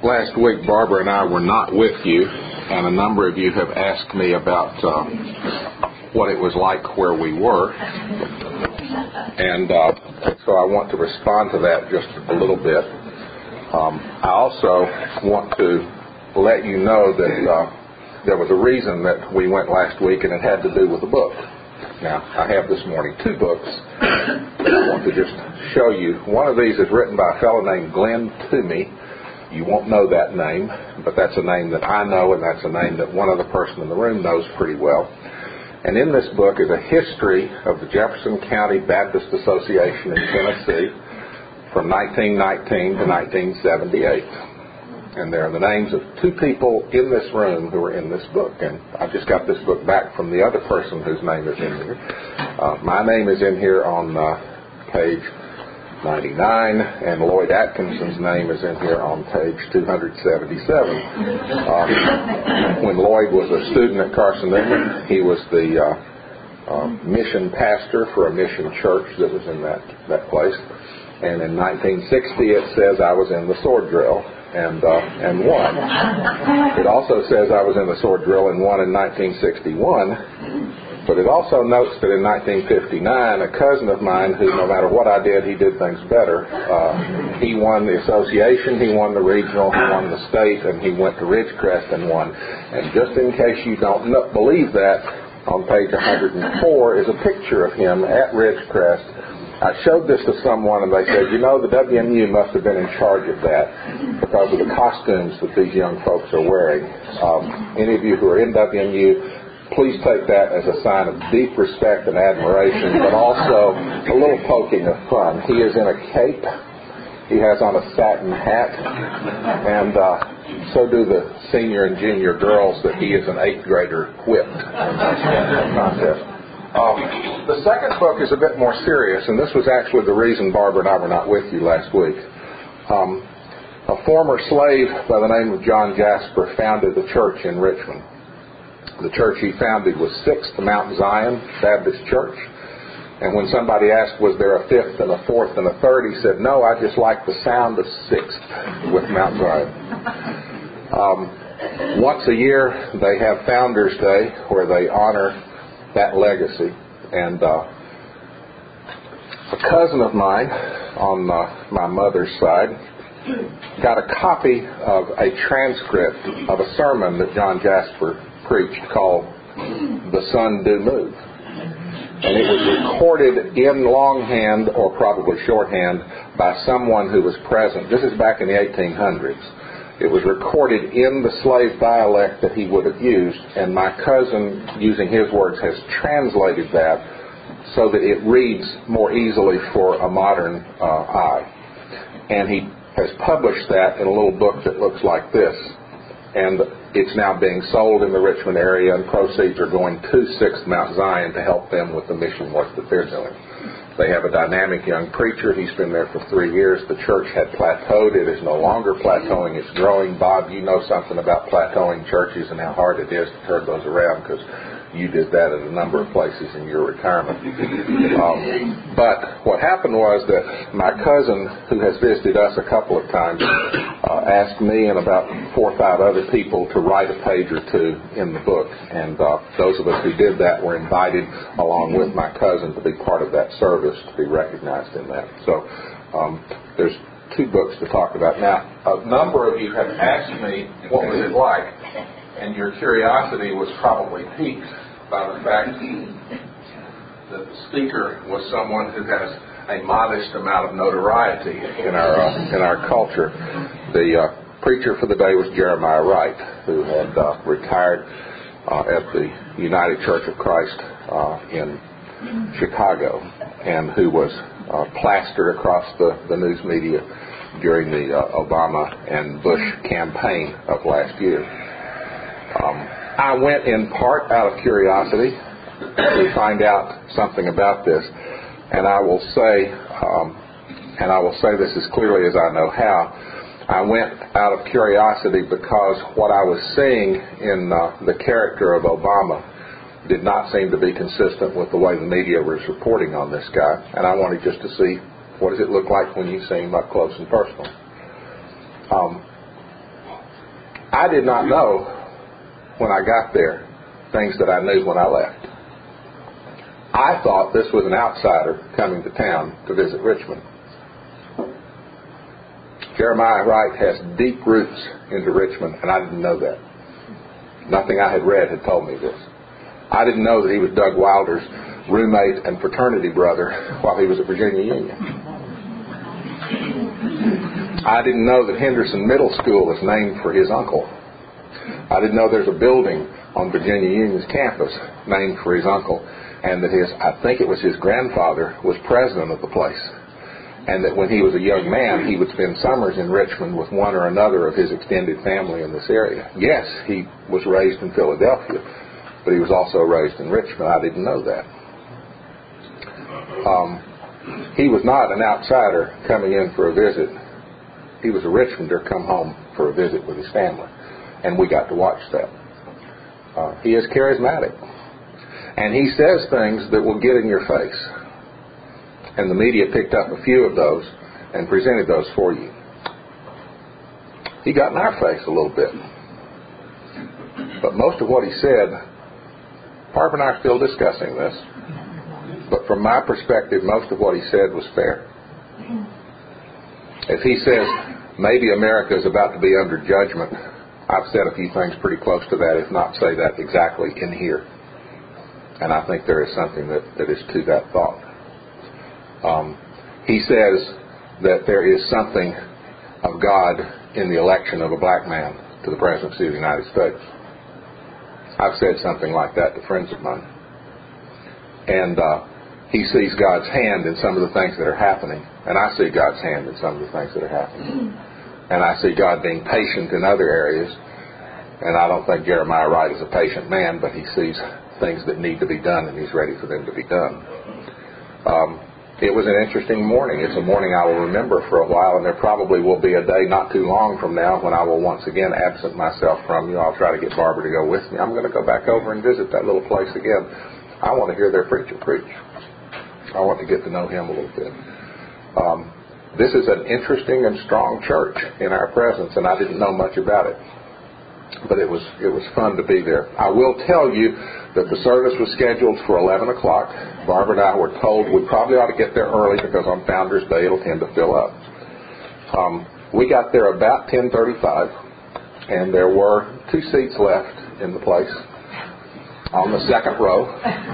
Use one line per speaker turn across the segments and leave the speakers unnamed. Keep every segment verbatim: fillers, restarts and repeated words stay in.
last week Barbara and I were not with you, and a number of you have asked me about uh, what it was like where we were, and uh, so I want to respond to that just a little bit. Um, I also want to let you know that uh, there was a reason that we went last week, and it had to do with the book. Now, I have this morning two books that I want to just show you. One of these is written by a fellow named Glenn Toomey. You won't know that name, but that's a name that I know, and that's a name that one other person in the room knows pretty well. And in this book is a history of the Jefferson County Baptist Association in Tennessee from nineteen nineteen to nineteen seventy-eight. And there are the names of two people in this room who are in this book. And I just got this book back from the other person whose name is in here. Uh, my name is in here on uh, page ninety-nine, and Lloyd Atkinson's name is in here on page two seventy-seven. Uh, when Lloyd was a student at Carson Newman, he was the uh, uh, mission pastor for a mission church that was in that, that place. And in nineteen sixty, it says I was in the sword drill. And uh, and won. It also says I was in the sword drill and won in nineteen sixty-one. But it also notes that in nineteen fifty-nine, a cousin of mine, who no matter what I did, he did things better. Uh, he won the association, he won the regional, he won the state, and he went to Ridgecrest and won. And just in case you don't know, believe that, on page one hundred four is a picture of him at Ridgecrest. I showed this to someone, and they said, you know, the W M U must have been in charge of that because of the costumes that these young folks are wearing. Um, any of you who are in W M U, please take that as a sign of deep respect and admiration, but also a little poking of fun. He is in a cape. He has on a satin hat, and uh, so do the senior and junior girls that he is an eighth grader whipped in that contest. Um, the second book is a bit more serious, and this was actually the reason Barbara and I were not with you last week. Um, a former slave by the name of John Jasper founded the church in Richmond. The church he founded was Sixth Mount Zion Baptist Church. And when somebody asked, was there a fifth and a fourth and a third, he said, no, I just like the sound of sixth with Mount Zion. Um, once a year, they have Founders Day, where they honor that legacy. And uh, a cousin of mine on uh, my mother's side got a copy of a transcript of a sermon that John Jasper preached called The Sun Do Move. And it was recorded in longhand, or probably shorthand, by someone who was present. This is back in the eighteen hundreds. It was recorded in the slave dialect that he would have used, and my cousin, using his words, has translated that so that it reads more easily for a modern uh, eye. And he has published that in a little book that looks like this. And it's now being sold in the Richmond area, and proceeds are going to Sixth Mount Zion to help them with the mission work that they're doing. They have a dynamic young preacher. He's been there for three years. The church had plateaued. It is no longer plateauing. It's growing. Bob, you know something about plateauing churches and how hard it is to turn those around, because you did that at a number of places in your retirement. Um, but what happened was that my cousin, who has visited us a couple of times, uh, asked me and about four or five other people to write a page or two in the book. And uh, those of us who did that were invited, along with my cousin, to be part of that service, to be recognized in that. So um, there's two books to talk about. Now, a number of you have asked me, what was it like? And your curiosity was probably piqued by the fact that the speaker was someone who has a modest amount of notoriety in our uh, in our culture. The uh, preacher for the day was Jeremiah Wright, who had uh, retired uh, at the United Church of Christ uh, in Chicago, and who was uh, plastered across the, the news media during the uh, Obama and Bush campaign of last year. Um, I went in part out of curiosity to find out something about this, and I will say, um, and I will say this as clearly as I know how. I went out of curiosity because what I was seeing in uh, the character of Obama did not seem to be consistent with the way the media was reporting on this guy, and I wanted just to see what does it look like when you see him up close and personal. Um, I did not know when I got there things that I knew when I left. I thought this was an outsider coming to town to visit Richmond. Jeremiah Wright has deep roots into Richmond, and I didn't know that. Nothing I had read had told me this. I didn't know that he was Doug Wilder's roommate and fraternity brother while he was at Virginia Union. I didn't know that Henderson Middle School is named for his uncle. I didn't know there's a building on Virginia Union's campus named for his uncle, and that his, I think it was his grandfather, was president of the place. And that when he was a young man, he would spend summers in Richmond with one or another of his extended family in this area. Yes, he was raised in Philadelphia, but he was also raised in Richmond. I didn't know that. Um, he was not an outsider coming in for a visit. He was a Richmonder come home for a visit with his family, and we got to watch that. Uh, he is charismatic, and he says things that will get in your face. And the media picked up a few of those and presented those for you. He got in our face a little bit. But most of what he said, Barb and I are still discussing this, but from my perspective, most of what he said was fair. If he says, maybe America is about to be under judgment, I've said a few things pretty close to that, if not say that exactly in here. And I think there is something that, that is to that thought. Um, he says that there is something of God in the election of a black man to the presidency of the United States. I've said something like that to friends of mine. And uh, he sees God's hand in some of the things that are happening. And I see God's hand in some of the things that are happening. And I see God being patient in other areas. And I don't think Jeremiah Wright is a patient man, but he sees things that need to be done, and he's ready for them to be done. Um, It was an interesting morning. It's a morning I will remember for a while, and there probably will be a day not too long from now when I will once again absent myself from you. I'll try to get Barbara to go with me. I'm going to go back over and visit that little place again. I want to hear their preacher preach. I want to get to know him a little bit. Um, this is an interesting and strong church in our presence, and I didn't know much about it. But it was it was fun to be there. I will tell you that the service was scheduled for eleven o'clock. Barbara and I were told we probably ought to get there early because on Founders Day it'll tend to fill up. Um, we got there about ten thirty-five, and there were two seats left in the place on the second row,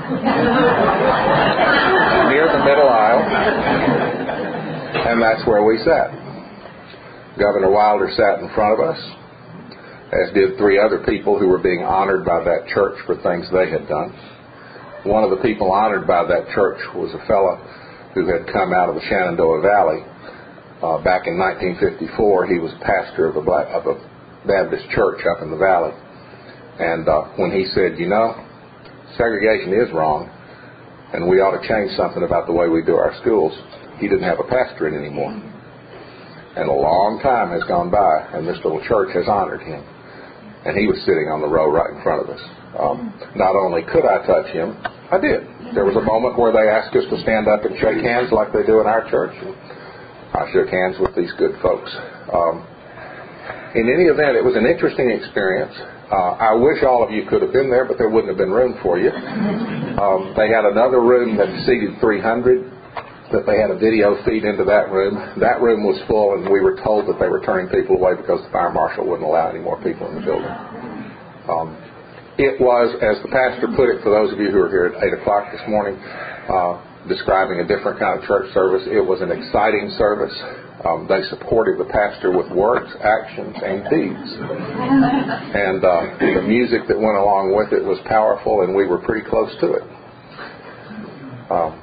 near the middle aisle, and that's where we sat. Governor Wilder sat in front of us, as did three other people who were being honored by that church for things they had done. One of the people honored by that church was a fellow who had come out of the Shenandoah Valley. Uh, back in nineteen fifty-four, he was pastor of a, black, of a Baptist church up in the valley. And uh, when he said, you know, segregation is wrong, and we ought to change something about the way we do our schools, he didn't have a pastorate anymore. And a long time has gone by, and this little church has honored him. And he was sitting on the row right in front of us. Um, not only could I touch him, I did. There was a moment where they asked us to stand up and shake hands like they do in our church. And I shook hands with these good folks. Um, in any event, it was an interesting experience. Uh, I wish all of you could have been there, but there wouldn't have been room for you. Um, they had another room that seated three hundred. That they had a video feed into that room. That room was full, and we were told that they were turning people away because the fire marshal wouldn't allow any more people in the building. Um, it was, as the pastor put it, for those of you who are here at eight o'clock this morning, uh, describing a different kind of church service, it was an exciting service. Um, they supported the pastor with words, actions, and deeds. And uh, the music that went along with it was powerful, and we were pretty close to it. Um,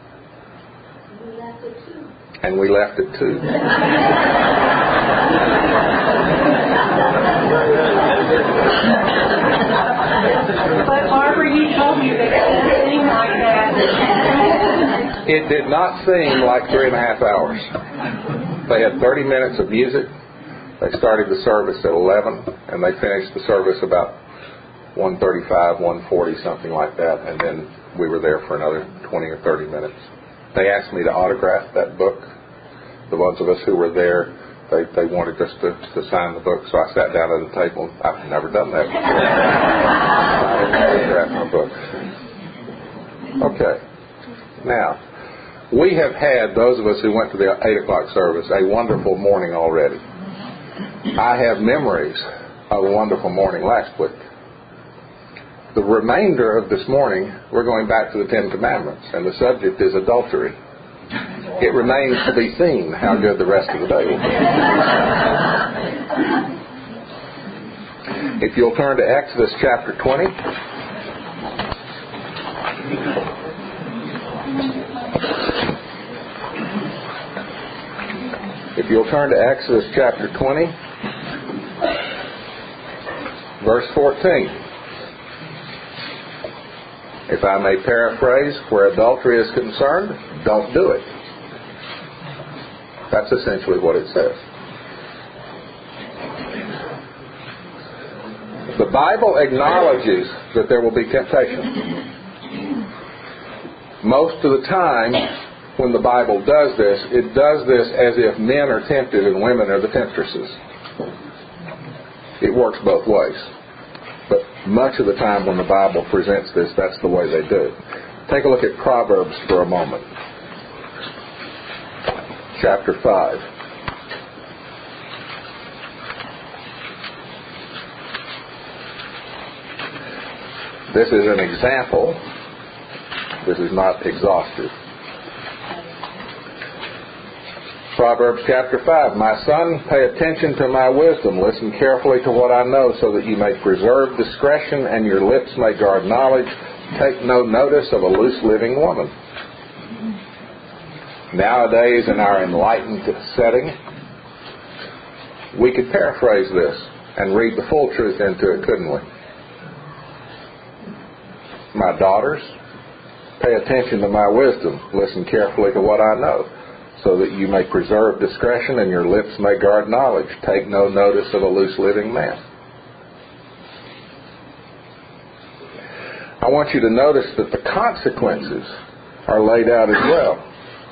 And we left it too.
But Barbara, you told me that it didn't seem like that.
It did not seem like three and a half hours. They had thirty minutes of music. They started the service at eleven, and they finished the service about one thirty-five, one forty, something like that, and then we were there for another twenty or thirty minutes. They asked me to autograph that book. The ones of us who were there They they wanted us to, to sign the book, so I sat down at the table. I've never done that before. I didn't autograph my book. Okay. Now, we have had, those of us who went to the eight o'clock service, a wonderful morning already. I have memories of a wonderful morning last week. The remainder of this morning, we're going back to the Ten Commandments, and the subject is adultery. It remains to be seen how good the rest of the day will be. If you'll turn to Exodus chapter twenty. If you'll turn to Exodus chapter twenty, verse fourteen. If I may paraphrase, where adultery is concerned, don't do it. That's essentially what it says. The Bible acknowledges that there will be temptation. Most of the time, when the Bible does this, it does this as if men are tempted and women are the temptresses. It works both ways. But much of the time when the Bible presents this, that's the way they do it. Take a look at Proverbs for a moment. Chapter five. This is an example. This is not exhaustive. Proverbs chapter five. My son, pay attention to my wisdom. Listen carefully to what I know, so that you may preserve discretion and your lips may guard knowledge. Take no notice of a loose-living woman. Nowadays, in our enlightened setting, we could paraphrase this and read the full truth into it, couldn't we? My daughters, pay attention to my wisdom. Listen carefully to what I know, so that you may preserve discretion and your lips may guard knowledge. Take no notice of a loose-living man. I want you to notice that the consequences are laid out as well.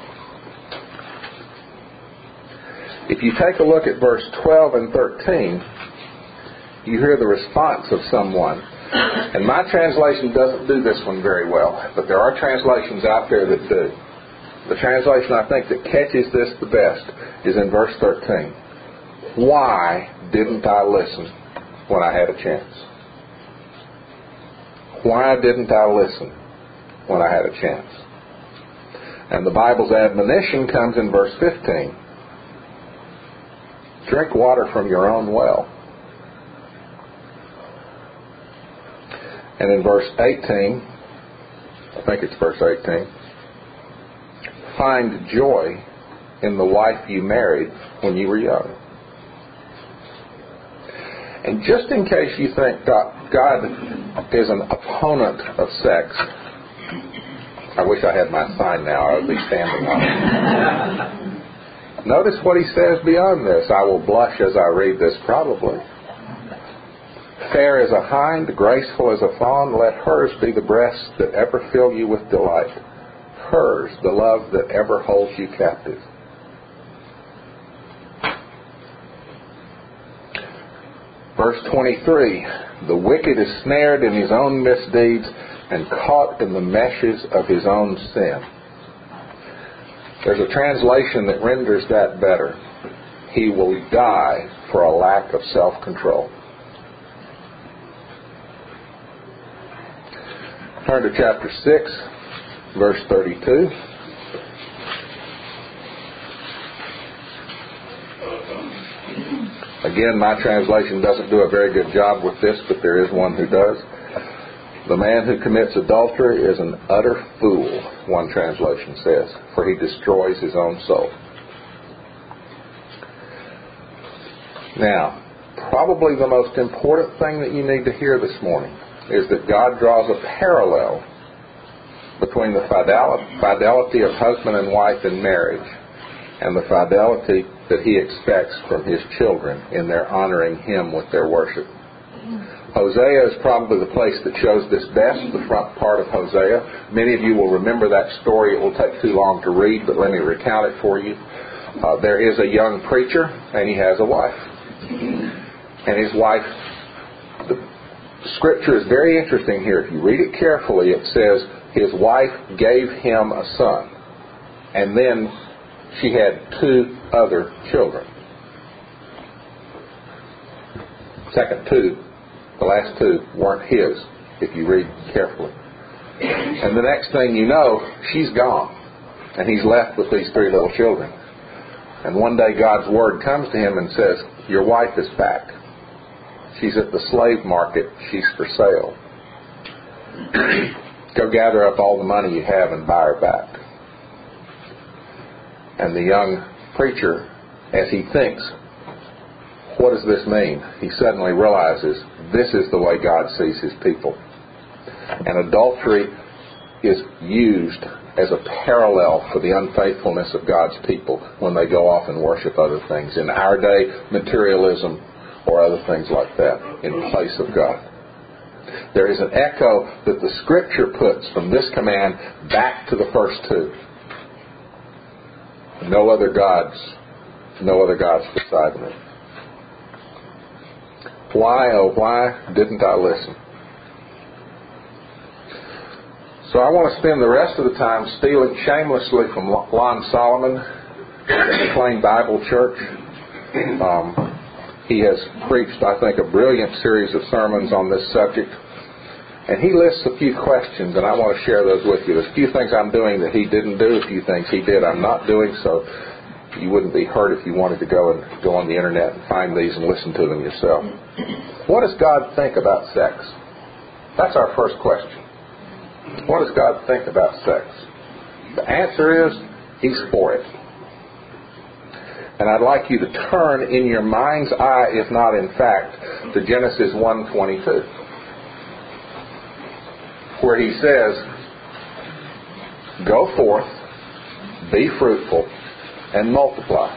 If you take a look at verse twelve and thirteen, you hear the response of someone. And my translation doesn't do this one very well, but there are translations out there that do. The translation I think that catches this the best is in verse thirteen. Why didn't I listen when I had a chance? Why didn't I listen when I had a chance? And the Bible's admonition comes in verse fifteen. Drink water from your own well. And in verse eighteen, I think it's verse eighteen, find joy in the wife you married when you were young. And just in case you think God is an opponent of sex, I wish I had my sign now. I would be standing on it. Notice what he says beyond this. I will blush as I read this probably. Fair as a hind, graceful as a fawn, let hers be the breasts that ever fill you with delight. Hers, the love that ever holds you captive. Verse twenty-three, the wicked is snared in his own misdeeds and caught in the meshes of his own sin. There's a translation that renders that better. He will die for a lack of self-control. Turn to chapter six, verse thirty-two. Again, my translation doesn't do a very good job with this, but there is one who does. The man who commits adultery is an utter fool, one translation says, for he destroys his own soul. Now, probably the most important thing that you need to hear this morning is that God draws a parallel between the fidelity of husband and wife in marriage and the fidelity that he expects from his children in their honoring him with their worship. Hosea is probably the place that shows this best, the front part of Hosea. Many of you will remember that story. It will take too long to read, but let me recount it for you. Uh, there is a young preacher, and he has a wife. And his wife, the scripture is very interesting here. If you read it carefully, it says his wife gave him a son. And then she had two other children. Second two, the last two weren't his, if you read carefully. And the next thing you know, she's gone. And he's left with these three little children. And one day God's word comes to him and says, your wife is back. She's at the slave market. She's for sale. Go gather up all the money you have and buy her back. And the young preacher, as he thinks, what does this mean? He suddenly realizes this is the way God sees his people. And adultery is used as a parallel for the unfaithfulness of God's people when they go off and worship other things. In our day, materialism or other things like that in place of God. There is an echo that the Scripture puts from this command back to the first two. No other gods, no other gods beside me. Why, oh why didn't I listen? So I want to spend the rest of the time stealing shamelessly from Lon Solomon at the McLean Bible Church. Um, he has preached, I think, a brilliant series of sermons on this subject. And he lists a few questions, and I want to share those with you. There's a few things I'm doing that he didn't do, a few things he did I'm not doing, so you wouldn't be hurt if you wanted to go and go on the internet and find these and listen to them yourself. What does God think about sex? That's our first question. What does God think about sex? The answer is, He's for it. And I'd like you to turn in your mind's eye, if not in fact, to Genesis one twenty-two, where He says, go forth, be fruitful, and multiply.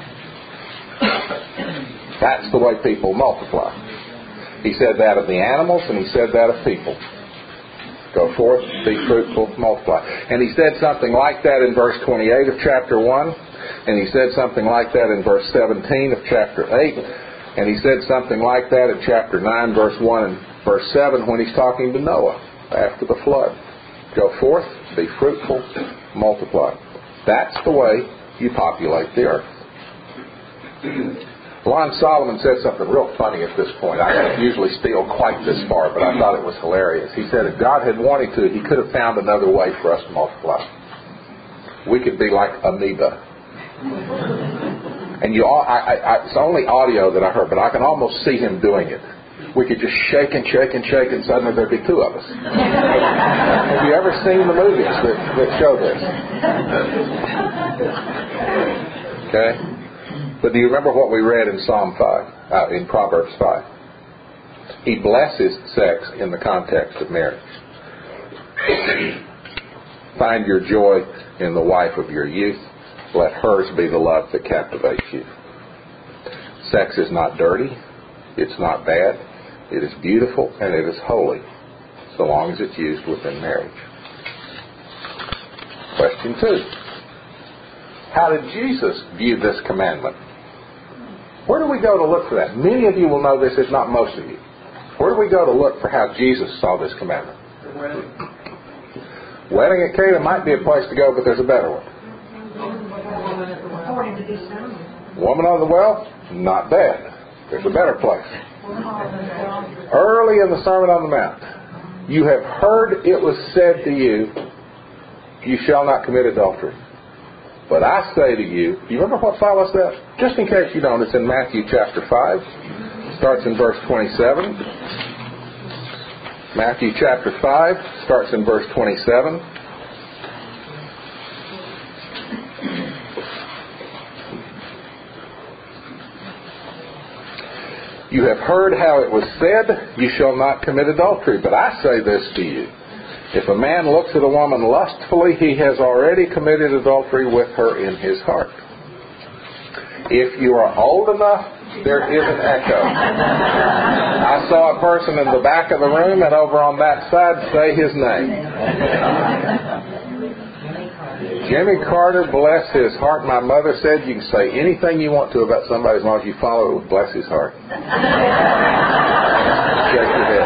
That's the way people multiply. He said that of the animals, and He said that of people. Go forth, be fruitful, multiply. And He said something like that in verse twenty-eight of chapter one. And He said something like that in verse seventeen of chapter eight. And He said something like that in chapter nine, verse one and verse seven when He's talking to Noah after the flood. Go forth, be fruitful, multiply. That's the way you populate the earth. Lon Solomon said something real funny at this point. I don't usually steal quite this far, but I thought it was hilarious. He said if God had wanted to, He could have found another way for us to multiply. We could be like amoeba. And you all, I, I, it's only audio that I heard, but I can almost see him doing it. We could just shake and shake and shake, and suddenly there'd be two of us. Have you ever seen the movies that, that show this? Okay? But do you remember what we read in Psalm five, uh, in Proverbs five? He blesses sex in the context of marriage. Find your joy in the wife of your youth. Let hers be the love that captivates you. Sex is not dirty. It's not bad. It is beautiful and it is holy, so long as it's used within marriage. Question two. How did Jesus view this commandment? Where do we go to look for that? Many of you will know this, if not most of you. Where do we go to look for how Jesus saw this commandment?
The wedding.
Wedding at Cana might be a place to go, but there's a better one. Woman on the well? Not bad. There's a better place. Early in the Sermon on the Mount, you have heard it was said to you, you shall not commit adultery. But I say to you, do you remember what follows that? Just in case you don't, it's in Matthew chapter five. Starts in verse twenty-seven. Matthew chapter five starts in verse twenty-seven. You have heard how it was said, you shall not commit adultery. But I say this to you, if a man looks at a woman lustfully, he has already committed adultery with her in his heart. If you are old enough, there is an echo. I saw a person in the back of the room and over on that side say his name. Jimmy Carter, bless his heart. My mother said you can say anything you want to about somebody as long as you follow it with bless his heart. Shake your head.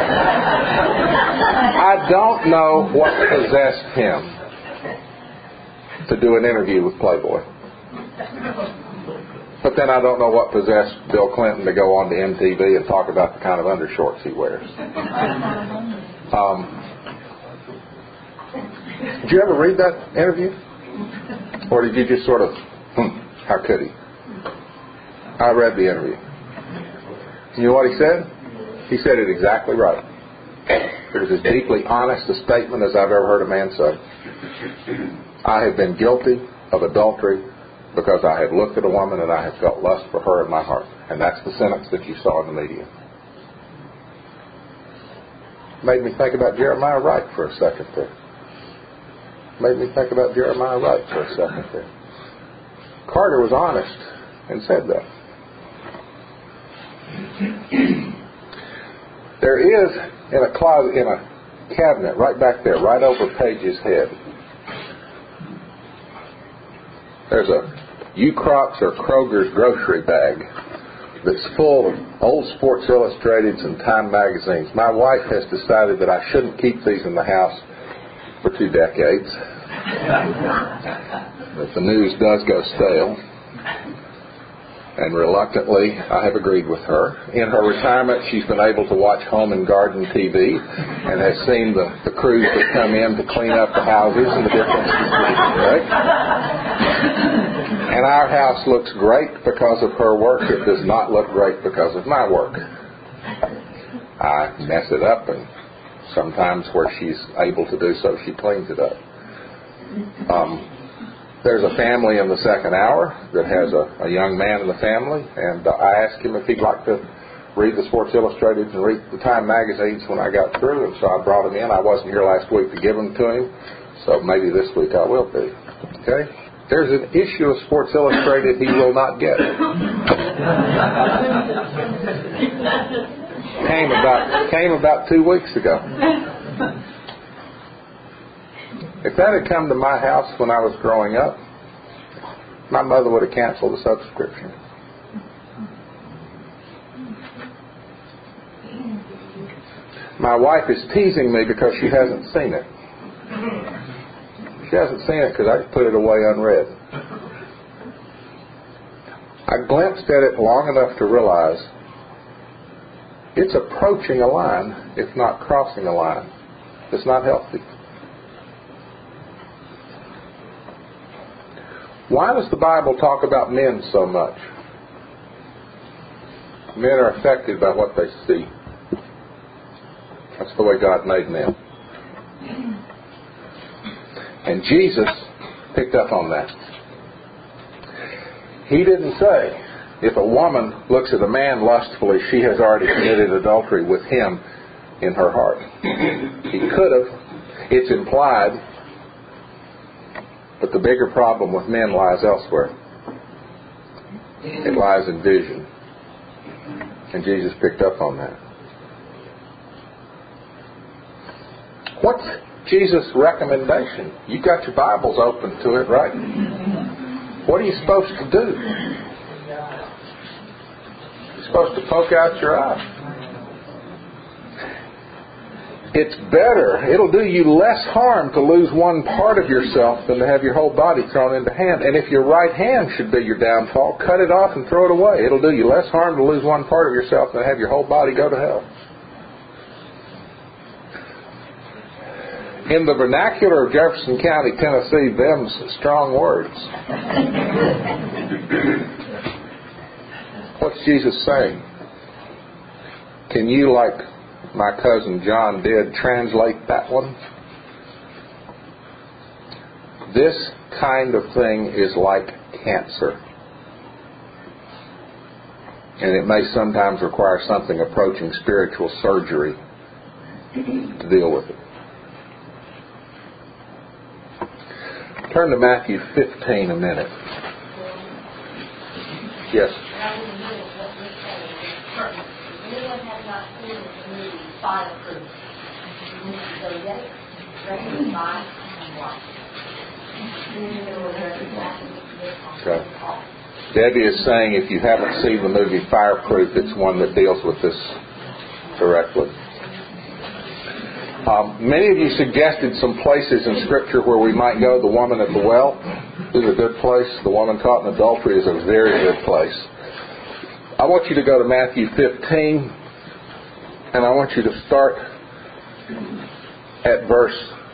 I don't know what possessed him to do an interview with Playboy. But then I don't know what possessed Bill Clinton to go on to M T V and talk about the kind of undershorts he wears. Um, did you ever read that interview? Or did you just sort of, hmm, how could he? I read the interview. You know what he said? He said it exactly right. It was as deeply honest a statement as I've ever heard a man say. I have been guilty of adultery because I have looked at a woman and I have felt lust for her in my heart. And that's the sentence that you saw in the media. Made me think about Jeremiah Wright for a second there. Made me think about Jeremiah Wright for a second there. Carter was honest and said that. There is in a closet, in a cabinet right back there, right over Paige's head, there's a Ucrops or Kroger's grocery bag that's full of old Sports Illustrateds and Time magazines. My wife has decided that I shouldn't keep these in the house for two decades. That the news does go stale. And reluctantly, I have agreed with her. In her retirement, she's been able to watch Home and Garden T V and has seen the, the crews that come in to clean up the houses and the differences. Right? And our house looks great because of her work. It does not look great because of my work. I mess it up, and sometimes where she's able to do so, she cleans it up. Um, There's a family in the second hour that has a, a young man in the family, and uh, I asked him if he'd like to read the Sports Illustrated and read the Time magazines when I got through, and so I brought him in. I wasn't here last week to give them to him, so maybe this week I will be. Okay? There's an issue of Sports Illustrated he will not get. came about came about two weeks ago. If that had come to my house when I was growing up, my mother would have canceled the subscription. My wife is teasing me because she hasn't seen it. She hasn't seen it because I put it away unread. I glimpsed at it long enough to realize it's approaching a line, if not crossing a line. It's not healthy. Why does the Bible talk about men so much? Men are affected by what they see. That's the way God made men. And Jesus picked up on that. He didn't say, if a woman looks at a man lustfully, she has already committed adultery with him in her heart. He could have. It's implied. But the bigger problem with men lies elsewhere. It lies in vision. And Jesus picked up on that. What's Jesus' recommendation? You've got your Bibles open to it, right? What are you supposed to do? You're supposed to poke out your eye. It's better, it'll do you less harm to lose one part of yourself than to have your whole body thrown into hand. And if your right hand should be your downfall, cut it off and throw it away. It'll do you less harm to lose one part of yourself than to have your whole body go to hell. In the vernacular of Jefferson County, Tennessee, them's strong words. What's Jesus saying? Can you, like my cousin John did, translate that one? This kind of thing is like cancer. And it may sometimes require something approaching spiritual surgery to deal with it. Turn to Matthew fifteen a minute. Yes.
Anyone has not seen this movie, Fireproof. So yes, recommend buy and watch.
Okay. Debbie is saying if you haven't seen the movie Fireproof, it's one that deals with this directly. Um, many of you suggested some places in Scripture where we might go. The woman at the well is a good place. The woman caught in adultery is a very good place. I want you to go to Matthew fifteen, and I want you to start at verse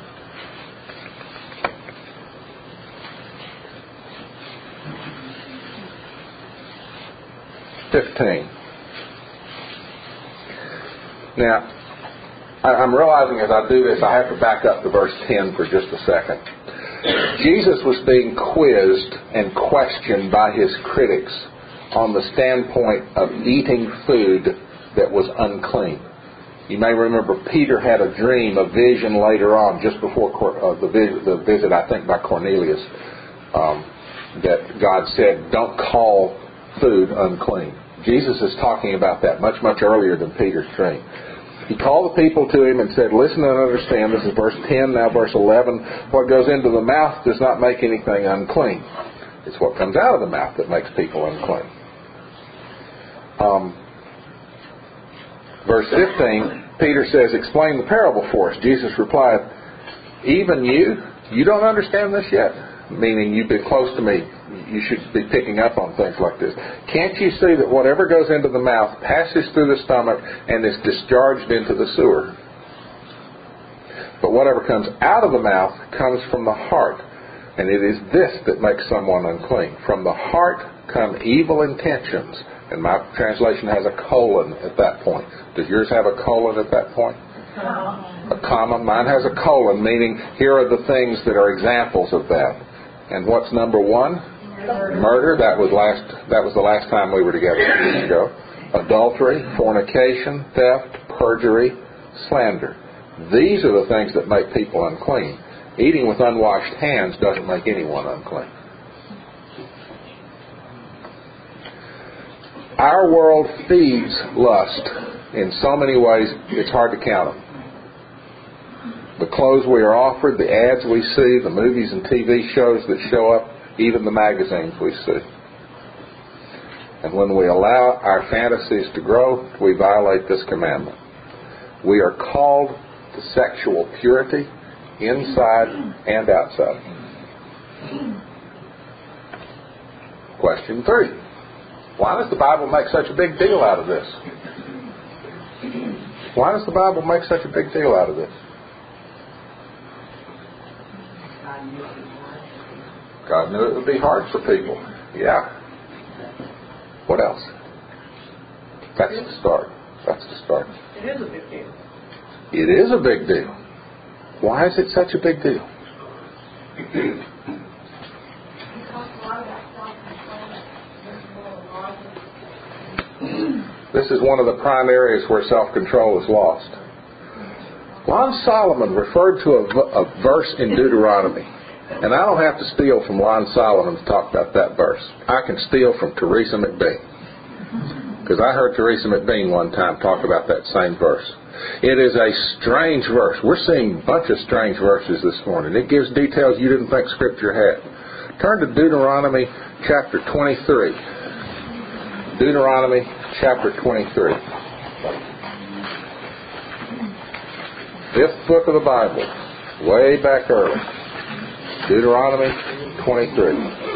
fifteen. Now, I'm realizing as I do this, I have to back up to verse ten for just a second. Jesus was being quizzed and questioned by his critics on the standpoint of eating food that was unclean. You may remember Peter had a dream, a vision later on, just before uh, the, visit, the visit, I think, by Cornelius, um, that God said, don't call food unclean. Jesus is talking about that much, much earlier than Peter's dream. He called the people to him and said, listen and understand, this is verse ten, now verse eleven, what goes into the mouth does not make anything unclean. It's what comes out of the mouth that makes people unclean. Um, verse fifteen, Peter says, explain the parable for us. Jesus replied, even you, you don't understand this yet? Meaning you've been close to me. You should be picking up on things like this. Can't you see that whatever goes into the mouth passes through the stomach and is discharged into the sewer? But whatever comes out of the mouth comes from the heart. And it is this that makes someone unclean. From the heart come evil intentions. And my translation has a colon at that point. Does yours have a colon at that point? A comma. Mine has a colon, meaning here are the things that are examples of that. And what's number one? Murder. Murder. That was last. That was the last time we were together a few years ago. Adultery, fornication, theft, perjury, slander. These are the things that make people unclean. Eating with unwashed hands doesn't make anyone unclean. Our world feeds lust in so many ways it's hard to count them. The clothes we are offered, the ads we see, the movies and T V shows that show up, even the magazines we see. And when we allow our fantasies to grow, we violate this commandment. We are called to sexual purity inside and outside. Question three. Why does the Bible make such a big deal out of this? Why does the Bible make such a big deal out of this? God knew it would be hard for people. Yeah. What else? That's the start. That's the start.
It is a big deal.
It is a big deal. Why is it such a big deal? This is one of the prime areas where self-control is lost. Lon Solomon referred to a, a verse in Deuteronomy. And I don't have to steal from Lon Solomon to talk about that verse. I can steal from Teresa McBean. Because I heard Teresa McBean one time talk about that same verse. It is a strange verse. We're seeing a bunch of strange verses this morning. It gives details you didn't think Scripture had. Turn to Deuteronomy chapter twenty-three. Deuteronomy chapter twenty-three. Fifth book of the Bible. Way back early. Deuteronomy twenty-three.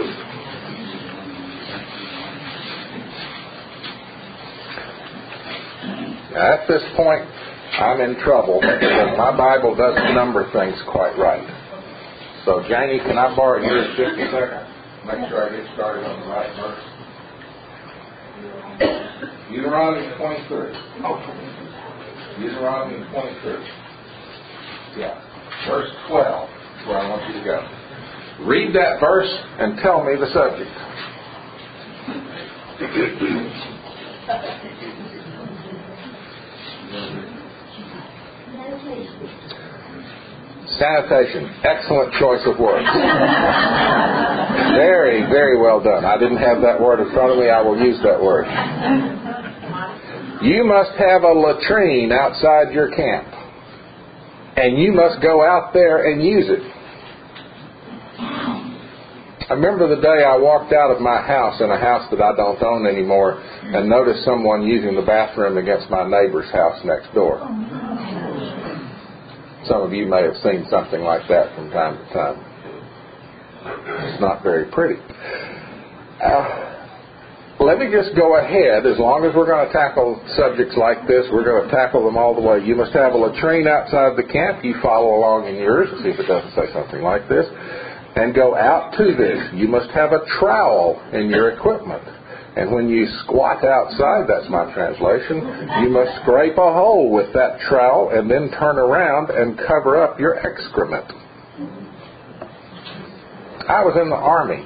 Now, at this point, I'm in trouble because my Bible doesn't number things quite right. So, Janie, can I borrow yours just a second? Make sure I get started on the right verse. Deuteronomy twenty-three. Deuteronomy twenty-three. Yeah. Verse twelve is where I want you to go. Read that verse and tell me the subject. Sanitation. Excellent choice of words. Very, very well done. I didn't have that word in front of me. I will use that word. You must have a latrine outside your camp. And you must go out there and use it. I remember the day I walked out of my house in a house that I don't own anymore and noticed someone using the bathroom against my neighbor's house next door. Some of you may have seen something like that from time to time. It's not very pretty. Uh, let me just go ahead. As long as we're going to tackle subjects like this, we're going to tackle them all the way. You must have a latrine outside the camp. You follow along in yours and see if it doesn't say something like this. And go out to this. You must have a trowel in your equipment. And when you squat outside, that's my translation, you must scrape a hole with that trowel and then turn around and cover up your excrement. I was in the Army.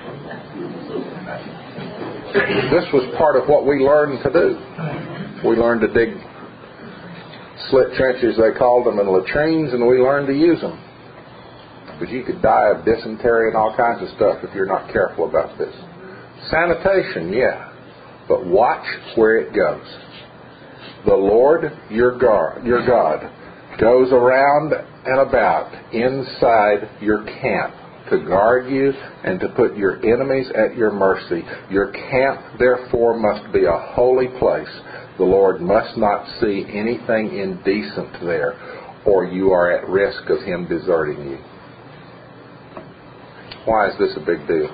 This was part of what we learned to do. We learned to dig slit trenches, they called them, and latrines, and we learned to use them. Because you could die of dysentery and all kinds of stuff if you're not careful about this. Sanitation, yeah. But watch where it goes. The Lord, your God, your God, goes around and about inside your camp to guard you and to put your enemies at your mercy. Your camp, therefore, must be a holy place. The Lord must not see anything indecent there, or you are at risk of Him deserting you. Why is this a big deal?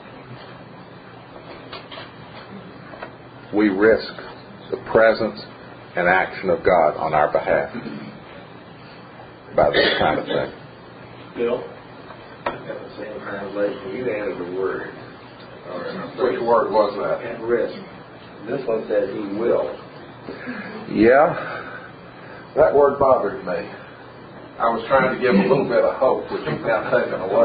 We risk the presence and action of God on our behalf by this kind of thing.
Bill, at the same translation, you added a word.
Which word was that?
At risk. This one says He will.
Yeah, that word bothered me. I was trying to give a little bit of hope, which you've now taken away.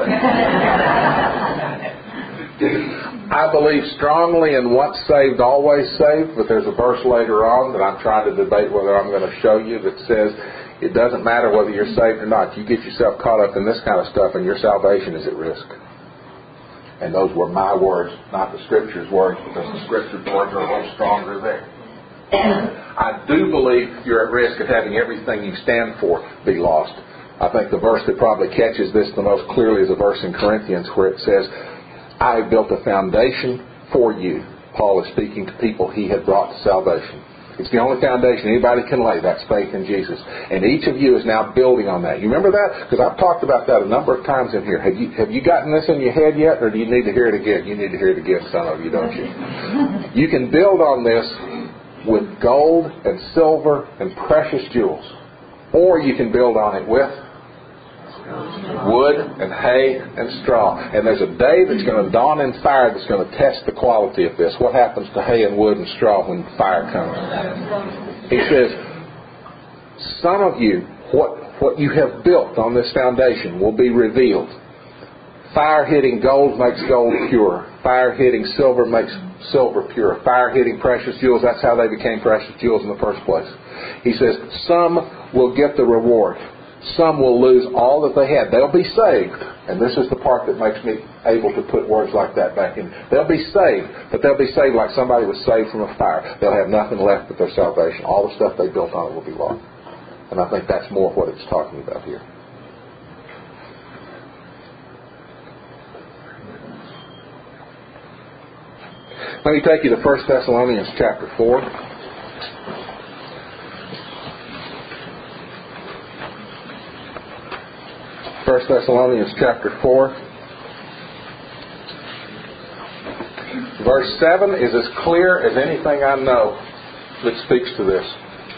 I believe strongly in once saved, always saved, but there's a verse later on that I'm trying to debate whether I'm going to show you that says it doesn't matter whether you're saved or not. You get yourself caught up in this kind of stuff and your salvation is at risk. And those were my words, not the Scripture's words, because the Scripture's words are a little stronger there. I do believe you're at risk of having everything you stand for be lost. I think the verse that probably catches this the most clearly is a verse in Corinthians where it says, I have built a foundation for you. Paul is speaking to people he had brought to salvation. It's the only foundation anybody can lay. That's faith in Jesus. And each of you is now building on that. You remember that? Because I've talked about that a number of times in here. Have you have you gotten this in your head yet? Or do you need to hear it again? You need to hear it again, some of you, don't you? You can build on this with gold and silver and precious jewels. Or you can build on it with wood and hay and straw. And there's a day that's going to dawn in fire that's going to test the quality of this. What happens to hay and wood and straw when fire comes? He says, some of you, what, what you have built on this foundation will be revealed. Fire hitting gold makes gold pure. Fire hitting silver makes silver pure. Fire hitting precious jewels, that's how they became precious jewels in the first place. He says, some will get the reward. Some will lose all that they had. They'll be saved. And this is the part that makes me able to put words like that back in. They'll be saved, but they'll be saved like somebody was saved from a fire. They'll have nothing left but their salvation. All the stuff they built on it will be lost. And I think that's more what it's talking about here. Let me take you to First Thessalonians chapter four. First Thessalonians chapter four. Verse seven is as clear as anything I know that speaks to this.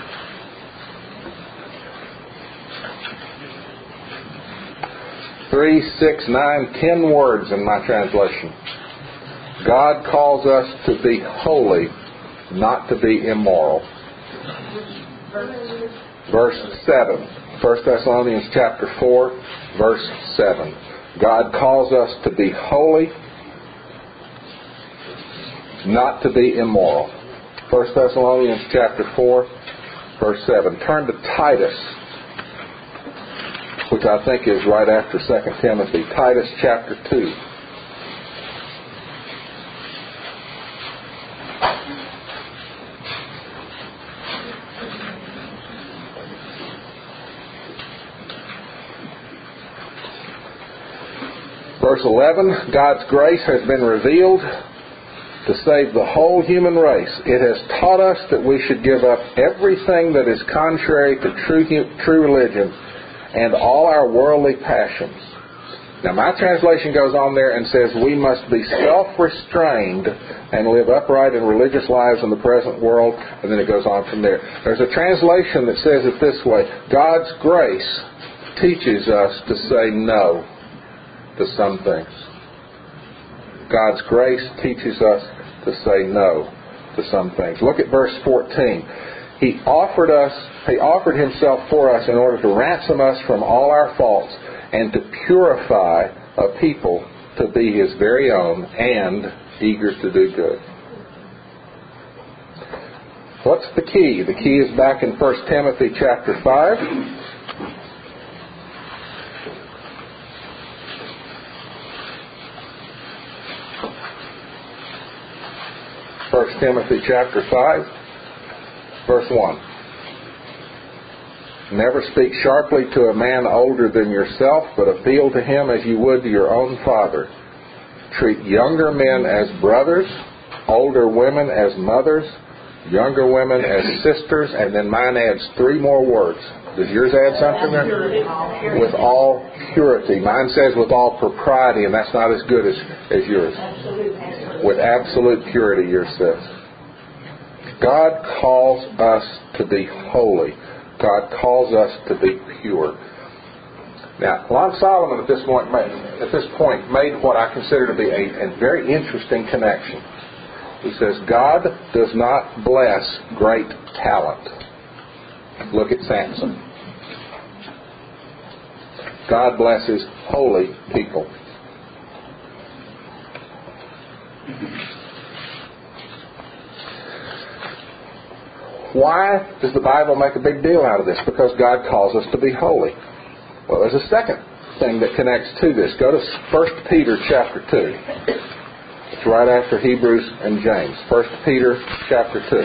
Three, six, nine, ten words in my translation. God calls us to be holy, not to be immoral. Verse seven. First Thessalonians chapter four, verse seven. God calls us to be holy, not to be immoral. First Thessalonians chapter four, verse seven. Turn to Titus, which I think is right after Second Timothy. Titus chapter two. Verse eleven, God's grace has been revealed to save the whole human race. It has taught us that we should give up everything that is contrary to true, true religion and all our worldly passions. Now my translation goes on there and says we must be self-restrained and live upright and religious lives in the present world, and then it goes on from there. There's a translation that says it this way: God's grace teaches us to say no to some things. God's grace teaches us to say no to some things. Look at verse fourteen. He offered us, He offered Himself for us in order to ransom us from all our faults and to purify a people to be His very own and eager to do good. What's the key? The key is back in First Timothy chapter five. First Timothy chapter five, verse one. Never speak sharply to a man older than yourself, but appeal to him as you would to your own father. Treat younger men as brothers, older women as mothers, younger women as sisters, and then mine adds three more words. Does yours add something there? With all purity. Mine says with all propriety, and that's not as good as, as yours. With absolute purity, yours says. God calls us to be holy. God calls us to be pure. Now, Lon Solomon at this point made, at this point made what I consider to be a, a very interesting connection. He says, God does not bless great talent. Look at Samson. God blesses holy people. Why does the Bible make a big deal out of this? Because God calls us to be holy. Well, there's a second thing that connects to this. Go to First Peter chapter two. It's right after Hebrews and James. First Peter chapter two.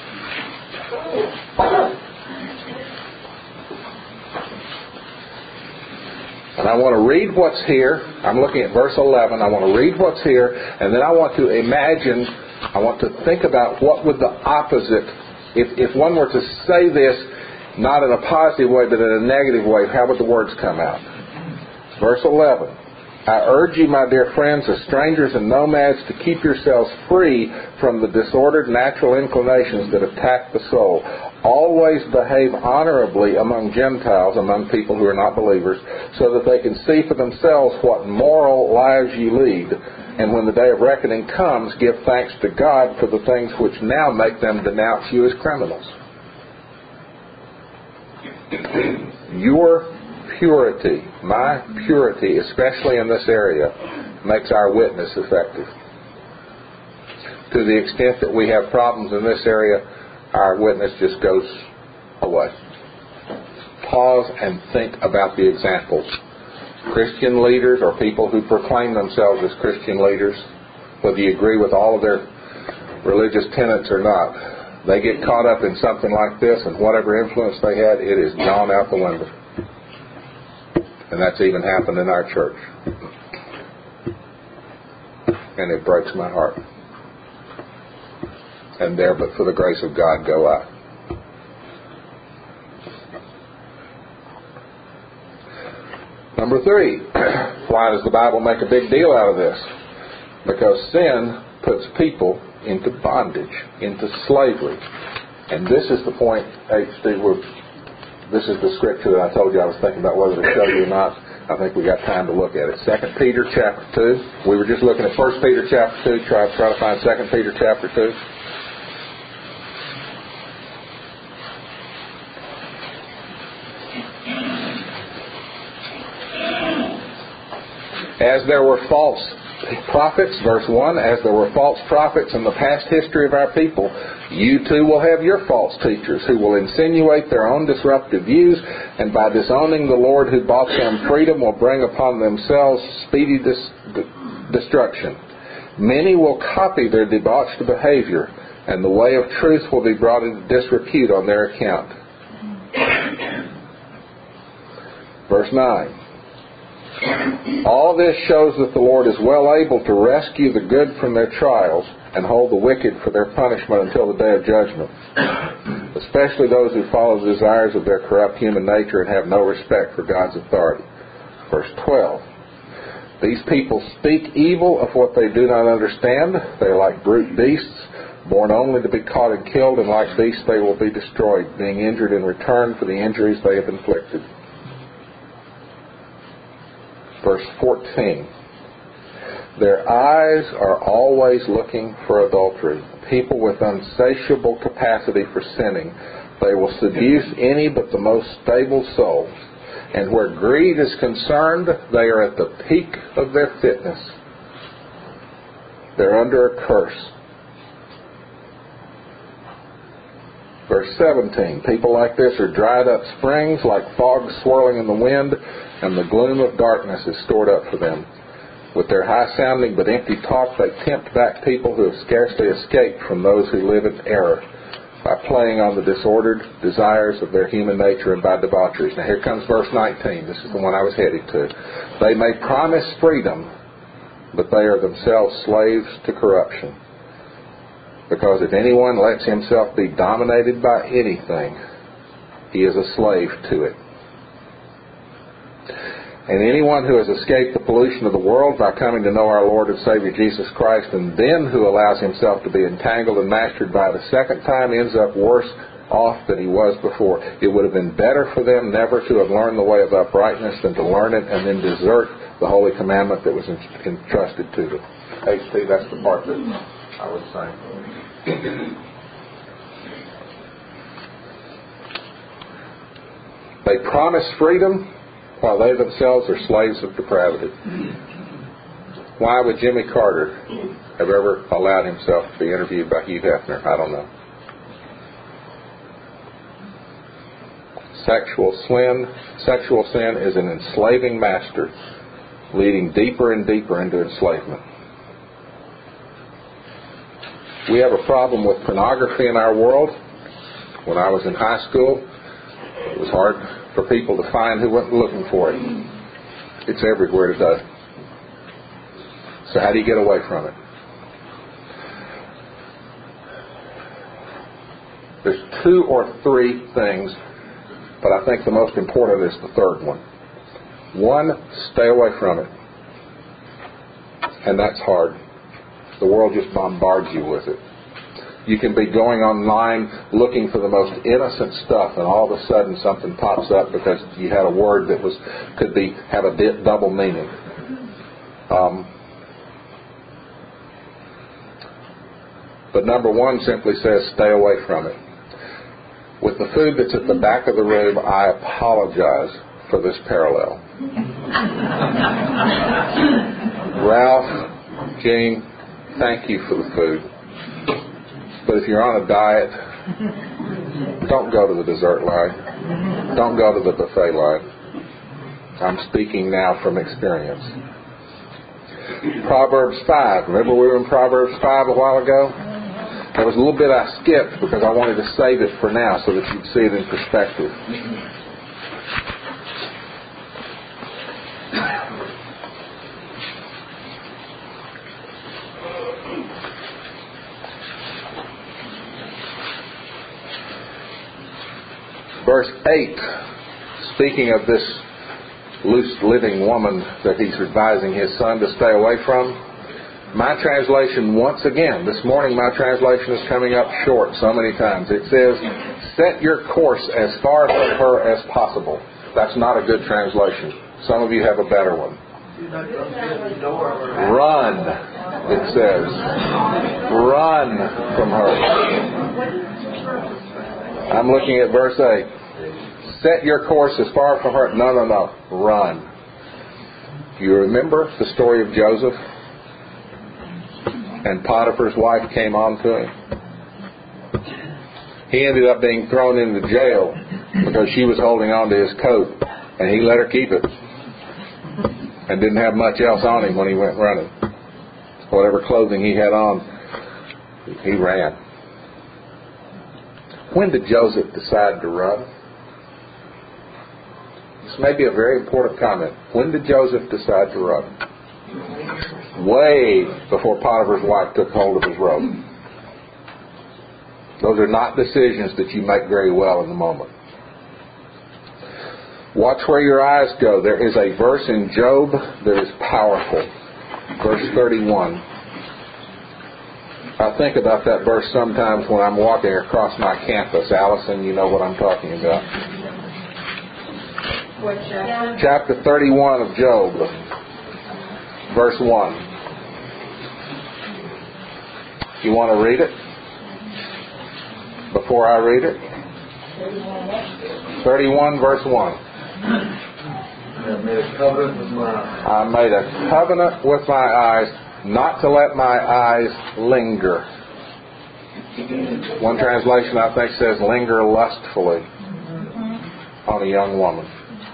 And I want to read what's here. I'm looking at verse eleven. I want to read what's here, and then I want to imagine, I want to think about what would the opposite, if, if one were to say this, not in a positive way, but in a negative way, how would the words come out? Verse eleven. I urge you, my dear friends, as strangers and nomads, to keep yourselves free from the disordered natural inclinations that attack the soul. Always behave honorably among Gentiles, among people who are not believers, so that they can see for themselves what moral lives you lead. And when the day of reckoning comes, give thanks to God for the things which now make them denounce you as criminals. Your purity, my purity, especially in this area, makes our witness effective. To the extent that we have problems in this area, our witness just goes away. Pause and think about the examples. Christian leaders or people who proclaim themselves as Christian leaders, whether you agree with all of their religious tenets or not, they get caught up in something like this, and whatever influence they had, it is gone out the window. And that's even happened in our church. And it breaks my heart. And there, but for the grace of God, go I. Number three, why does the Bible make a big deal out of this? Because sin puts people into bondage, into slavery. And this is the point, H D, where this is the scripture that I told you I was thinking about whether to show you or not. I think we got time to look at it. Second Peter chapter two. We were just looking at First Peter chapter two. Try, try to find Second Peter chapter two. As there were false prophets, verse one, as there were false prophets in the past history of our people, you too will have your false teachers who will insinuate their own disruptive views, and by disowning the Lord who bought them freedom will bring upon themselves speedy dis- destruction. Many will copy their debauched behavior, and the way of truth will be brought into disrepute on their account. Verse nine. All this shows that the Lord is well able to rescue the good from their trials and hold the wicked for their punishment until the day of judgment, especially those who follow the desires of their corrupt human nature and have no respect for God's authority. Verse twelve. These people speak evil of what they do not understand. They are like brute beasts, born only to be caught and killed, and like beasts they will be destroyed, being injured in return for the injuries they have inflicted. Verse fourteen. Their eyes are always looking for adultery. People with insatiable capacity for sinning. They will seduce any but the most stable souls. And where greed is concerned, they are at the peak of their fitness. They're under a curse. Verse seventeen. People like this are dried up springs, like fog swirling in the wind, and the gloom of darkness is stored up for them. With their high-sounding but empty talk, they tempt back people who have scarcely escaped from those who live in error, by playing on the disordered desires of their human nature and by debaucheries. Now here comes verse nineteen. This is the one I was headed to. They may promise freedom, but they are themselves slaves to corruption. Because if anyone lets himself be dominated by anything, he is a slave to it. And anyone who has escaped the pollution of the world by coming to know our Lord and Savior Jesus Christ, and then who allows himself to be entangled and mastered by it a second time, ends up worse off than he was before. It would have been better for them never to have learned the way of uprightness than to learn it and then desert the holy commandment that was entrusted to them. H P, that's the part that I was saying. They promise freedom while they themselves are slaves of depravity. Why would Jimmy Carter have ever allowed himself to be interviewed by Hugh Hefner? I don't know. Sexual sin, sexual sin is an enslaving master, leading deeper and deeper into enslavement. We have a problem with pornography in our world. When I was in high school, it was hard for people to find who went looking for it. It's everywhere today. So how do you get away from it? There's two or three things, but I think the most important is the third one. One, stay away from it. And that's hard. The world just bombards you with it. You can be going online looking for the most innocent stuff, and all of a sudden something pops up because you had a word that was could be have a bit double meaning. Um, but number one simply says stay away from it. With the food that's at the back of the room, I apologize for this parallel. Ralph, Gene, thank you for the food. But if you're on a diet, don't go to the dessert line. Don't go to the buffet line. I'm speaking now from experience. Proverbs five. Remember we were in Proverbs five a while ago? There was a little bit I skipped because I wanted to save it for now so that you'd see it in perspective. Verse eight, speaking of this loose living woman that he's advising his son to stay away from, my translation, once again, this morning my translation is coming up short so many times. It says, set your course as far from her as possible. That's not a good translation. Some of you have a better one. Run, it says. Run from her. I'm looking at verse eight. Set your course as far from her. No, no, no. Run. Do you remember the story of Joseph? And Potiphar's wife came on to him. He ended up being thrown into jail because she was holding on to his coat, and he let her keep it. And didn't have much else on him when he went running. Whatever clothing he had on, he ran. When did Joseph decide to run? This may be a very important comment. When did Joseph decide to run? Way before Potiphar's wife took hold of his robe. Those are not decisions that you make very well in the moment. Watch where your eyes go. There is a verse in Job that is powerful. Verse thirty-one. I think about that verse sometimes when I'm walking across my campus. Allison, you know what I'm talking about.
What chapter?
Chapter thirty-one of Job. Verse one. You want to read it? Before I read it? thirty-one verse one.
I made a covenant with my eyes.
I made a covenant with my eyes not to let my eyes linger. One translation I think says linger lustfully on a young woman.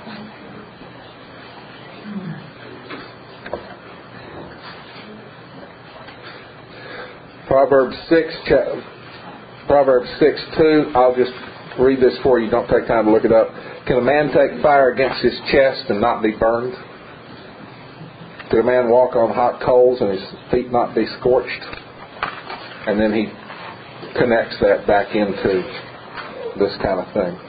Proverbs six, Proverbs six two. I'll just read this for you. Don't take time to look it up. Can a man take fire against his chest and not be burned? Could a man walk on hot coals and his feet not be scorched? And then he connects that back into this kind of thing.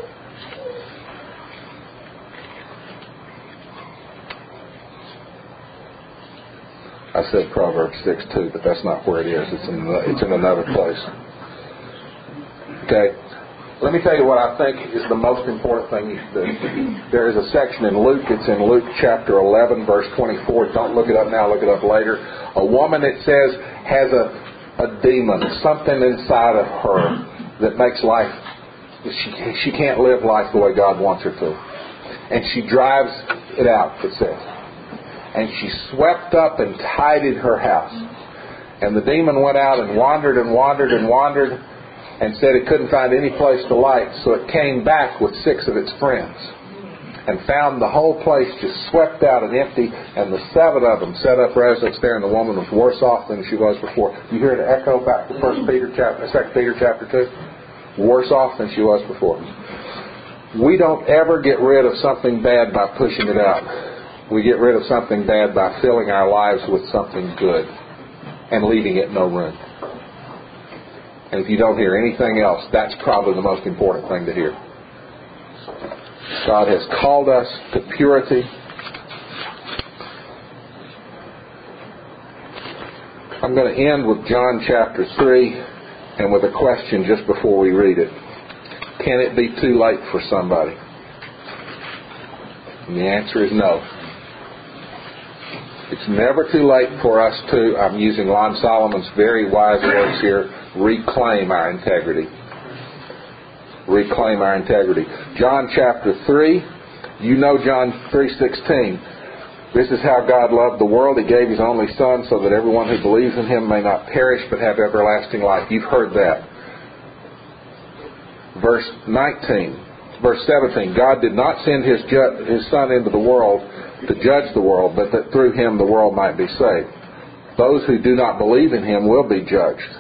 I said Proverbs six two, but that's not where it is. It's in, it's in another place. Okay. Let me tell you what I think is the most important thing you do. There is a section in Luke. It's in Luke chapter eleven, verse twenty-four. Don't look it up now. Look it up later. A woman, it says, has a, a demon, something inside of her that makes life, she, she can't live life the way God wants her to. And she drives it out, it says. And she swept up and tidied her house. And the demon went out and wandered and wandered and wandered and said it couldn't find any place to light, so it came back with six of its friends and found the whole place just swept out and empty, and the seven of them set up residence there, and the woman was worse off than she was before. You hear it echo back to First Peter chapter, Second Peter chapter two. Worse off than she was before. We don't ever get rid of something bad by pushing it out. We get rid of something bad by filling our lives with something good and leaving it no room. And if you don't hear anything else, that's probably the most important thing to hear. God has called us to purity. I'm going to end with John chapter three and with a question just before we read it. Can it be too late for somebody? And the answer is no. It's never too late for us to, I'm using Lon Solomon's very wise words here, reclaim our integrity. Reclaim our integrity. John chapter three, you know John three sixteen. This is how God loved the world. He gave His only Son so that everyone who believes in Him may not perish but have everlasting life. You've heard that. Verse nineteen, verse seventeen, God did not send His, ju- His Son into the world to judge the world, but that through Him the world might be saved. Those who do not believe in Him will be judged.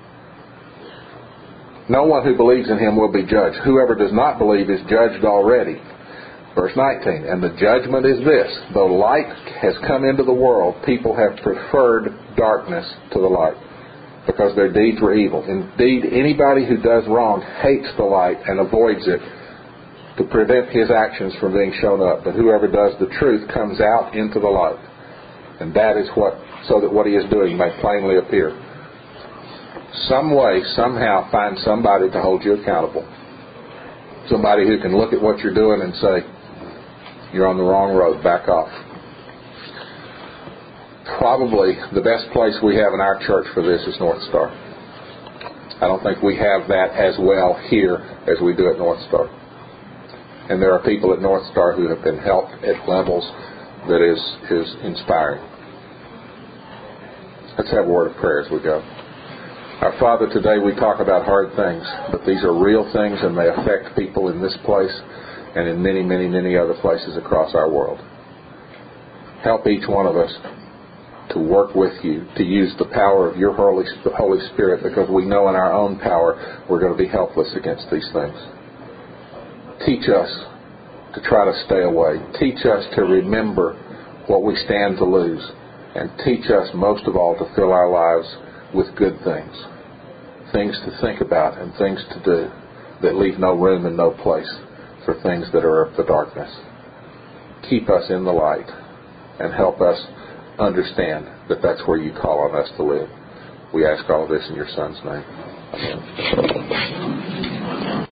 No one who believes in Him will be judged. Whoever does not believe is judged already. Verse nineteen, and the judgment is this: though light has come into the world, people have preferred darkness to the light, because their deeds were evil. Indeed, anybody who does wrong hates the light and avoids it, to prevent his actions from being shown up. But whoever does the truth comes out into the light. And that is what, so that what he is doing may plainly appear. Some way, somehow, find somebody to hold you accountable. Somebody who can look at what you're doing and say, you're on the wrong road, back off. Probably the best place we have in our church for this is North Star. I don't think we have that as well here as we do at North Star. And there are people at North Star who have been helped at levels that is, is inspiring. Let's have a word of prayer as we go. Our Father, today we talk about hard things, but these are real things and they affect people in this place and in many, many, many other places across our world. Help each one of us to work with you, to use the power of your Holy, Holy Spirit, because we know in our own power we're going to be helpless against these things. Teach us to try to stay away. Teach us to remember what we stand to lose, and teach us most of all to fill our lives with good things, things to think about and things to do that leave no room and no place for things that are of the darkness. Keep us in the light and help us understand that that's where you call on us to live. We ask all of this in your Son's name. Amen.